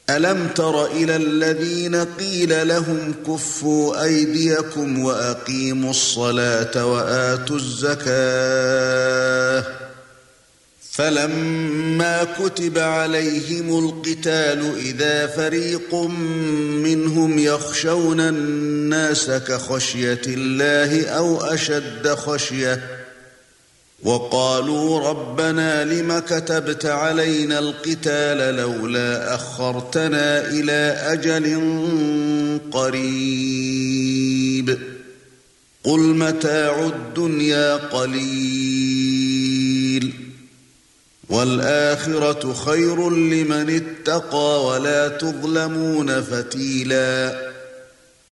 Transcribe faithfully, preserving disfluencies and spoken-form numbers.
ألم تر إلى الذين قيل لهم كفوا أيديكم وأقيموا الصلاة وآتوا الزكاة فلما كتب عليهم القتال إذا فريق منهم يخشون الناس كخشية الله أو أشد خشية وقالوا ربنا لم كتبت علينا القتال لولا أخرتنا إلى أجل قريب قل متاع الدنيا قليل والآخرة خير لمن اتقى ولا تظلمون فتيلاً